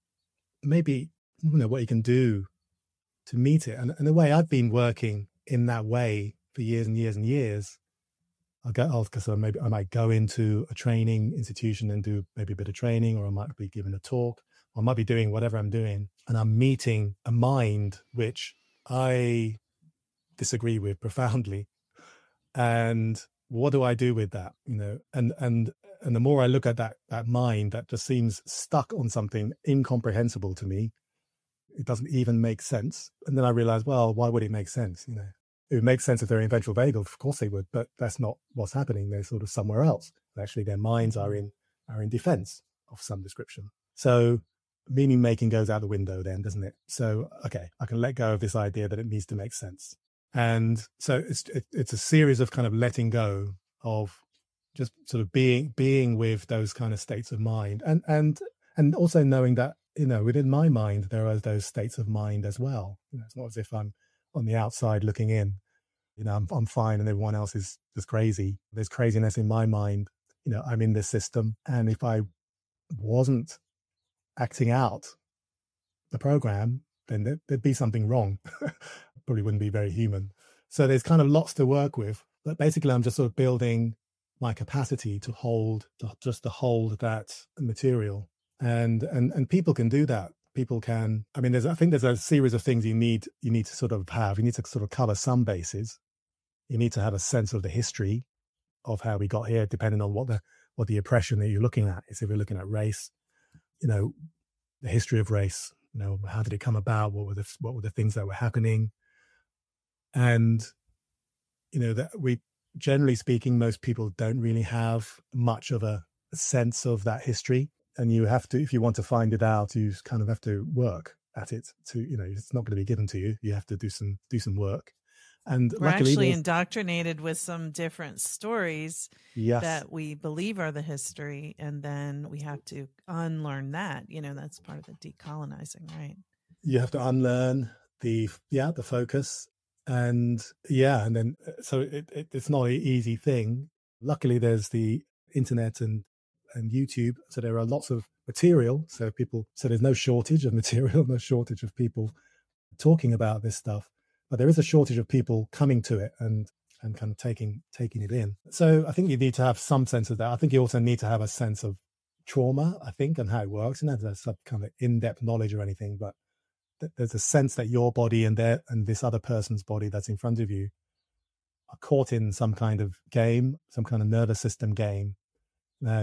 maybe you know what you can do to meet it. And, and the way I've been working in that way for years and years and years, I'll go. I'll, so maybe I might go into a training institution and do maybe a bit of training, or I might be giving a talk, or I might be doing whatever I'm doing, and I'm meeting a mind which I disagree with profoundly, and what do I do with that? You know, and and and the more I look at that that mind that just seems stuck on something incomprehensible to me, it doesn't even make sense. And then I realized, well, why would it make sense? You know, it would make sense if they're in ventral vagal, of course they would, but that's not what's happening. They're sort of somewhere else. Actually, their minds are in are in defense of some description. So meaning making goes out the window then, doesn't it? So, okay, I can let go of this idea that it needs to make sense. And so it's it, it's a series of kind of letting go of just sort of being being with those kind of states of mind, and and and also knowing that, you know, within my mind there are those states of mind as well. You know, it's not as if I'm on the outside looking in. You know, I'm I'm fine and everyone else is just crazy. There's craziness in my mind. You know, I'm in this system, and if I wasn't acting out the program, then there, there'd be something wrong. Probably wouldn't be very human. So there's kind of lots to work with, but basically I'm just sort of building my capacity to hold, to, just to hold that material. And, and, and people can do that. People can, I mean, there's, I think there's a series of things you need, you need to sort of have, you need to sort of cover some bases. You need to have a sense of the history of how we got here, depending on what the, what the oppression that you're looking at is. If you're looking at race, you know, the history of race, you know, how did it come about? What were the, what were the things that were happening? And, you know, that we, generally speaking, most people don't really have much of a, a sense of that history. And you have to, if you want to find it out, you kind of have to work at it to, you know, it's not going to be given to you. You have to do some, do some work. And we're actually indoctrinated with some different stories yes. that we believe are the history. And then we have to unlearn that, you know, that's part of the decolonizing, right? You have to unlearn the, yeah, the focus. And yeah, and then so it, it, it's not an easy thing. Luckily, there's the internet and and YouTube, so there are lots of material. So people, so there's no shortage of material, no shortage of people talking about this stuff. But there is a shortage of people coming to it and and kind of taking taking it in. So I think you need to have some sense of that. I think you also need to have a sense of trauma, I think, and how it works. And that's some kind of in-depth knowledge or anything, but there's a sense that your body and their and this other person's body that's in front of you are caught in some kind of game, some kind of nervous system game. Now,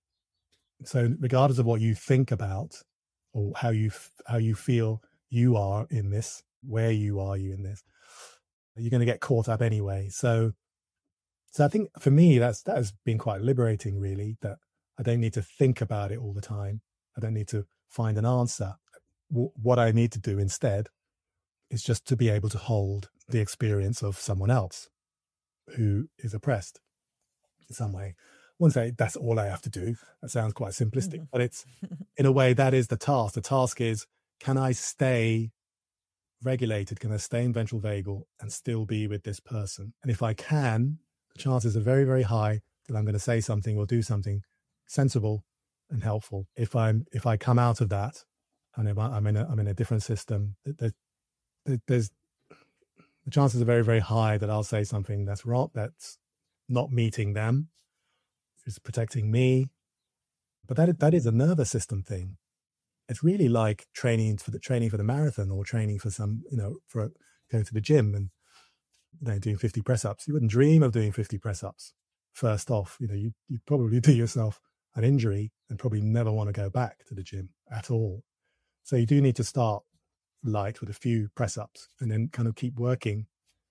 so regardless of what you think about or how you how you feel you are in this, where you are you in this, you're going to get caught up anyway. So, so I think for me that's that has been quite liberating, really. That I don't need to think about it all the time. I don't need to find an answer. What I need to do instead is just to be able to hold the experience of someone else who is oppressed in some way. I wouldn't say that's all I have to do. That sounds quite simplistic, mm-hmm. but it's in a way that is the task. The task is, can I stay regulated? Can I stay in ventral vagal and still be with this person? And if I can, the chances are very, very high that I'm going to say something or do something sensible and helpful. If I'm, if I come out of that, and I'm in a, I'm in a different system, There's, there's the chances are very, very high that I'll say something that's wrong, that's not meeting them, is protecting me. But that that is a nervous system thing. It's really like training for the training for the marathon or training for some, you know, for going to the gym and, you know, doing fifty press ups. You wouldn't dream of doing fifty press ups. First off, you know, you you'd probably do yourself an injury and probably never want to go back to the gym at all. So you do need to start light with a few press ups and then kind of keep working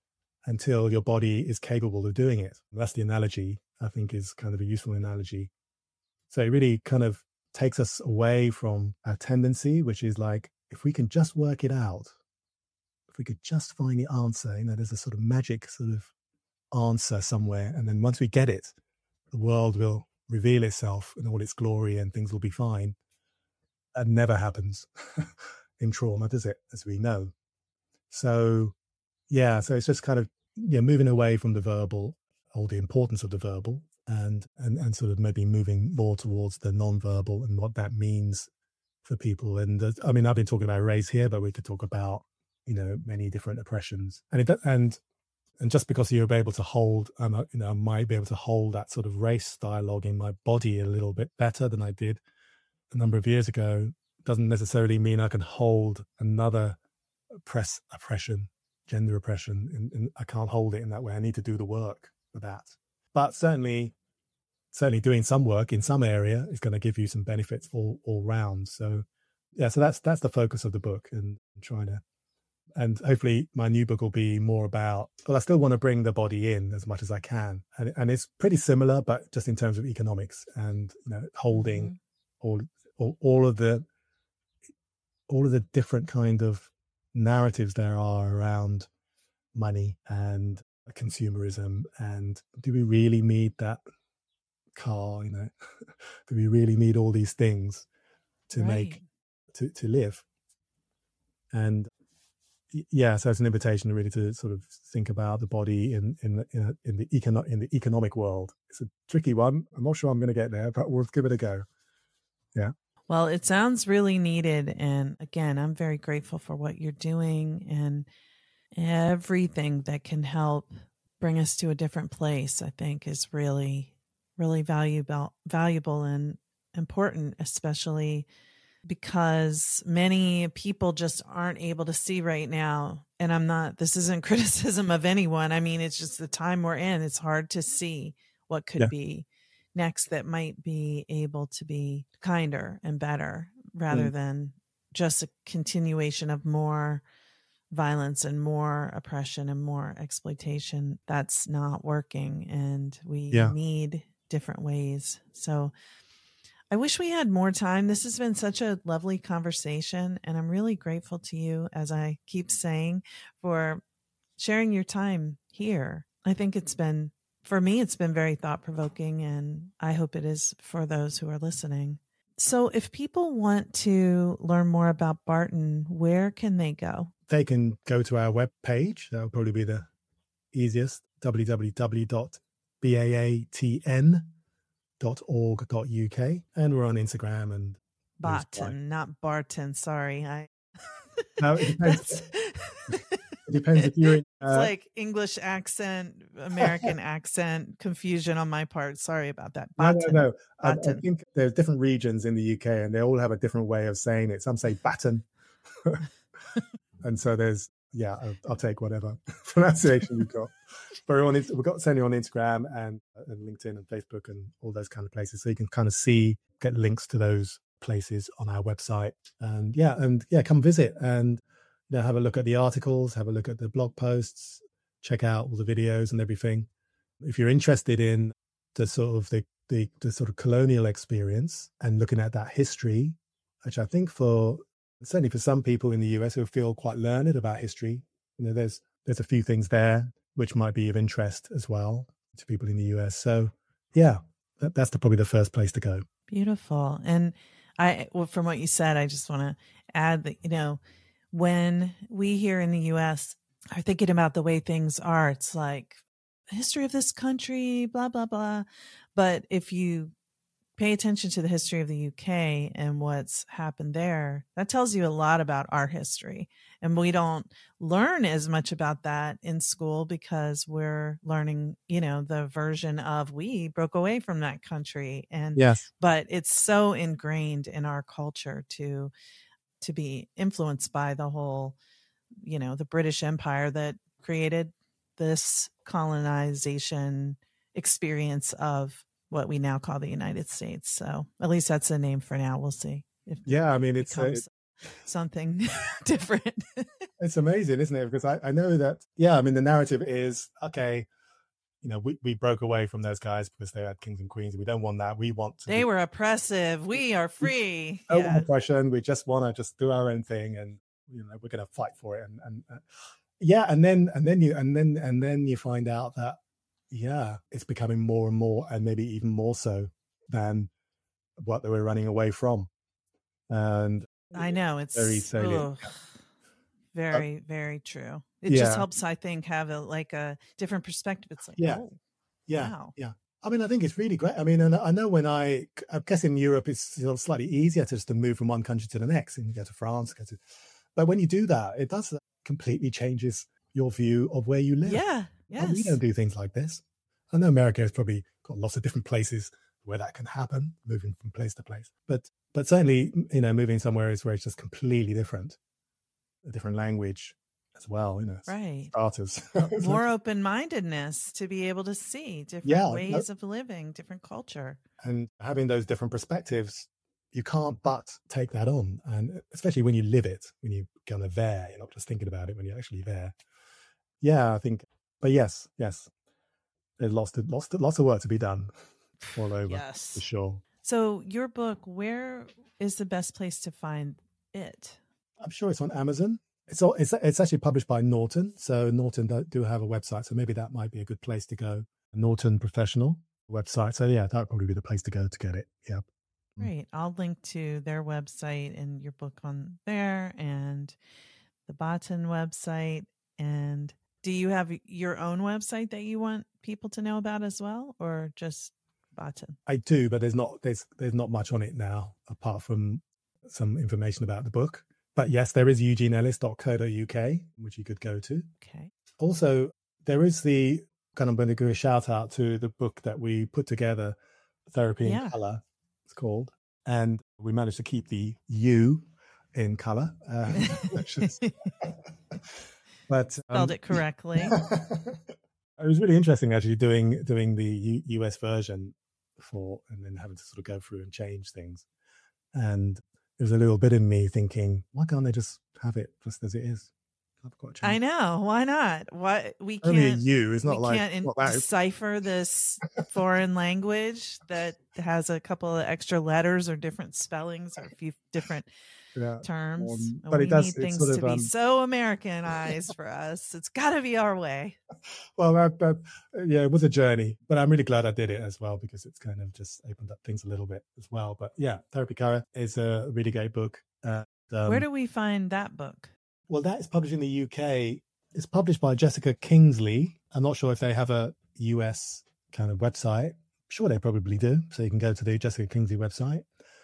until your body is capable of doing it. That's the analogy, I think, is kind of a useful analogy. So it really kind of takes us away from our tendency, which is like, if we can just work it out, if we could just find the answer, you know, there's a sort of magic sort of answer somewhere. And then once we get it, the world will reveal itself in all its glory and things will be fine. That never happens in trauma, does it? As we know. So, yeah, so it's just kind of, yeah, moving away from the verbal or the importance of the verbal and, and, and sort of maybe moving more towards the non-verbal and what that means for people. And uh, I mean, I've been talking about race here, but we could talk about, you know, many different oppressions. And it, and, and just because you're able to hold, um, you know, I might be able to hold that sort of race dialogue in my body a little bit better than I did a number of years ago, doesn't necessarily mean I can hold another oppress, oppression, gender oppression. And, and I can't hold it in that way. I need to do the work for that. but certainly, certainly doing some work in some area is going to give you some benefits all, all round. So yeah, so that's, that's the focus of the book, and trying to, and hopefully my new book will be more about, well, I still want to bring the body in as much as I can. And, and it's pretty similar, but just in terms of economics and, you know, holding mm-hmm. all, all, all of the, all of the different kind of narratives there are around money and consumerism. And do we really need that car? You know, do we really need all these things to right. make, to, to live? And yeah, so it's an invitation really to sort of think about the body in in the, in, a, in the econo- in the economic world. It's a tricky one. I'm not sure I'm going to get there, but we'll give it a go. Yeah. Well, it sounds really needed, and again, I'm very grateful for what you're doing and everything that can help bring us to a different place. I think is really, really valuable, valuable and important, especially because many people just aren't able to see right now. And I'm not, this isn't criticism of anyone. I mean, it's just the time we're in. It's hard to see what could yeah. be next that might be able to be kinder and better rather mm. than just a continuation of more violence and more oppression and more exploitation. That's not working. And we yeah. need different ways. So I wish we had more time. This has been such a lovely conversation, and I'm really grateful to you, as I keep saying, for sharing your time here. I think it's been, for me, it's been very thought-provoking, and I hope it is for those who are listening. So if people want to learn more about Barton, where can they go? They can go to our webpage. That'll probably be the easiest, w w w dot baatn dot org dot u k, and we're on Instagram and Barton, not Barton. Sorry, I. No, it depends. It depends if you're in. Uh, it's like English accent, American accent confusion on my part. Sorry about that. Barton. No, no, no. I, I think there's different regions in the U K, and they all have a different way of saying it. Some say baton, and so there's yeah. I'll, I'll take whatever pronunciation you've got. But we're on, we've got certainly on Instagram and, and LinkedIn and Facebook and all those kind of places. So you can kind of see, get links to those places on our website. And yeah, and yeah, come visit and you know, have a look at the articles, have a look at the blog posts, check out all the videos and everything. If you're interested in the sort of the, the, the sort of colonial experience and looking at that history, which I think for, certainly for some people in the U S who feel quite learned about history, you know, there's, there's a few things there which might be of interest as well to people in the U S. So yeah, that, that's the, probably the first place to go. Beautiful. And I, well, from what you said, I just want to add that, you know, when we here in the U S are thinking about the way things are, it's like the history of this country, blah, blah, blah. But if you pay attention to the history of the U K and what's happened there, that tells you a lot about our history. And we don't learn as much about that in school because we're learning, you know, the version of we broke away from that country. And yes, but it's so ingrained in our culture to to be influenced by the whole, you know, the British Empire that created this colonization experience of what we now call the United States. So at least that's the name for now. We'll see. If yeah, I mean, it's uh, it, something different. It's amazing, isn't it? Because I, I know that, yeah, I mean, the narrative is, okay, you know, we, we broke away from those guys because they had kings and queens. We don't want that. We want to. They be, were oppressive. We are free. No yeah. oppression. We just want to just do our own thing, and you know, we're going to fight for it. And and uh, yeah, and then and then you and then and then you find out that yeah, it's becoming more and more, and maybe even more so than what they were running away from. And I know it's very salient. Ugh, very, uh, very true. It yeah. just helps, I think, have a like a different perspective. It's like, yeah, oh, yeah, wow. yeah. I mean, I think it's really great. I mean, and I know when I, I guess in Europe, it's sort of slightly easier to just to move from one country to the next, and you go to France, go to. But when you do that, it does completely changes your view of where you live. Yeah, yes. And we don't do things like this. I know America has probably got lots of different places where that can happen, moving from place to place. But but certainly, you know, moving somewhere is where it's just completely different, a different language, as well, you know, right. starters. More open-mindedness to be able to see different yeah, ways no, of living, different culture. and having those different perspectives, you can't but take that on. And especially when you live it, when you kind of there, you're not just thinking about it when you're actually there. Yeah, I think, but yes, yes, there's lots to, lots to, lots of work to be done all over, Yes. for sure. So your book, where is the best place to find it? I'm sure it's on Amazon. It's all, it's it's actually published by Norton. So Norton do, do have a website. So maybe that might be a good place to go. Norton Professional website. So yeah, that would probably be the place to go to get it. Yeah. Great. I'll link to their website and your book on there, and the Baten website. And do you have your own website that you want people to know about as well, or just Baten? I do, but there's not there's there's not much on it now apart from some information about the book. But yes, there is eugene ellis dot co dot uk, which you could go to. Okay. Also, there is the kind of going to give a shout out to the book that we put together, Therapy in Yeah. Color, it's called. And we managed to keep the U in color. Uh, but um, Spelled it correctly. It was really interesting actually doing doing the U- US version for, and then having to sort of go through and change things. And there was a little bit in me thinking, why can't they just have it just as it is? I've got to change. I know. Why not? Why we can't? Only a U. It's not we like can't in- not that. decipher this foreign language that has a couple of extra letters or different spellings or a few different Yeah. terms. Um, And but we it does- need it's things sort to of, be um, so Americanized for us. It's got to be our way. Well, that, that, yeah, it was a journey, but I'm really glad I did it as well because it's kind of just opened up things a little bit as well. But yeah, Therapy Color is a really great book. Uh, um, Where do we find that book? Well, that is published in the U K. It's published by Jessica Kingsley. I'm not sure if they have a U S kind of website. I'm sure they probably do. So you can go to the Jessica Kingsley website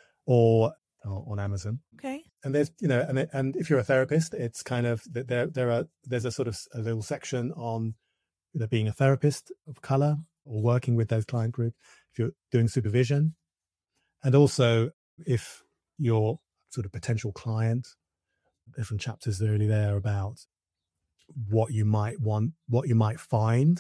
or, or on Amazon. Okay. And there's, you know, and and if you're a therapist, it's kind of there. There are there's a sort of a little section on, you know, being a therapist of color or working with those client group. If you're doing supervision, and also if you're sort of potential client, different chapters really there about what you might want, what you might find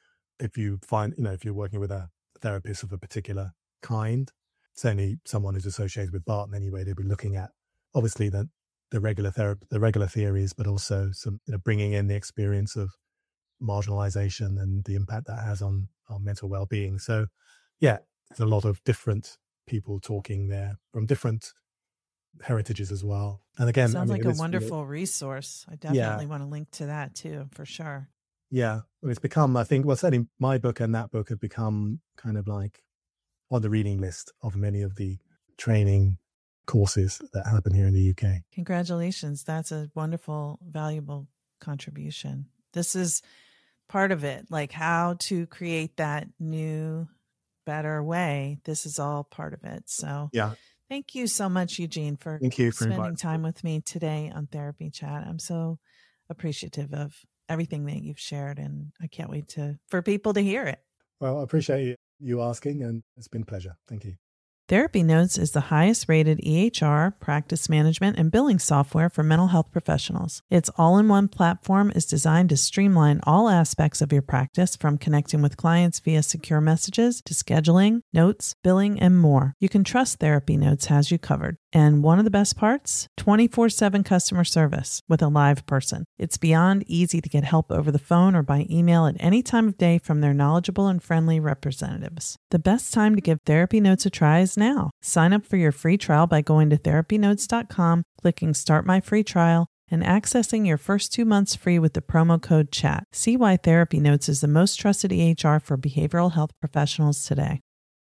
if you find, you know, if you're working with a therapist of a particular kind. Certainly, someone who's associated with Barton anyway, they'll be looking at obviously the the regular therapy, the regular theories, but also some, you know, bringing in the experience of marginalization and the impact that has on on mental well-being. So, yeah, there's a lot of different people talking there from different heritages as well. And again, Sounds I mean, like a is, wonderful you know, resource. I definitely want to link to that too, for sure. yeah, well, it's become, I think, well, certainly my book and that book have become kind of like on the reading list of many of the training courses that happen here in the U K. Congratulations. That's a wonderful, valuable contribution. This is part of it, like how to create that new, better way. This is all part of it. So Yeah. thank you so much, Eugene, for Thank you for spending inviting time with me today on Therapy Chat. I'm so appreciative of everything that you've shared, and I can't wait to for people to hear it. Well, I appreciate you, you asking, and it's been a pleasure. Thank you. Therapy Notes is the highest rated E H R, practice management, and billing software for mental health professionals. Its all-in-one platform is designed to streamline all aspects of your practice, from connecting with clients via secure messages to scheduling, notes, billing, and more. You can trust Therapy Notes has you covered. And one of the best parts? twenty-four seven customer service with a live person. It's beyond easy to get help over the phone or by email at any time of day from their knowledgeable and friendly representatives. The best time to give Therapy Notes a try is now. Sign up for your free trial by going to therapy notes dot com, clicking Start My Free Trial, and accessing your first two months free with the promo code CHAT. See why Therapy Notes is the most trusted E H R for behavioral health professionals today.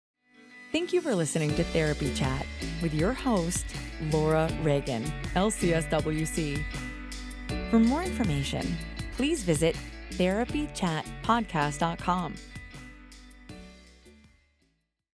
Thank you for listening to Therapy Chat with your host, Laura Reagan, L C S W C. For more information, please visit therapy chat podcast dot com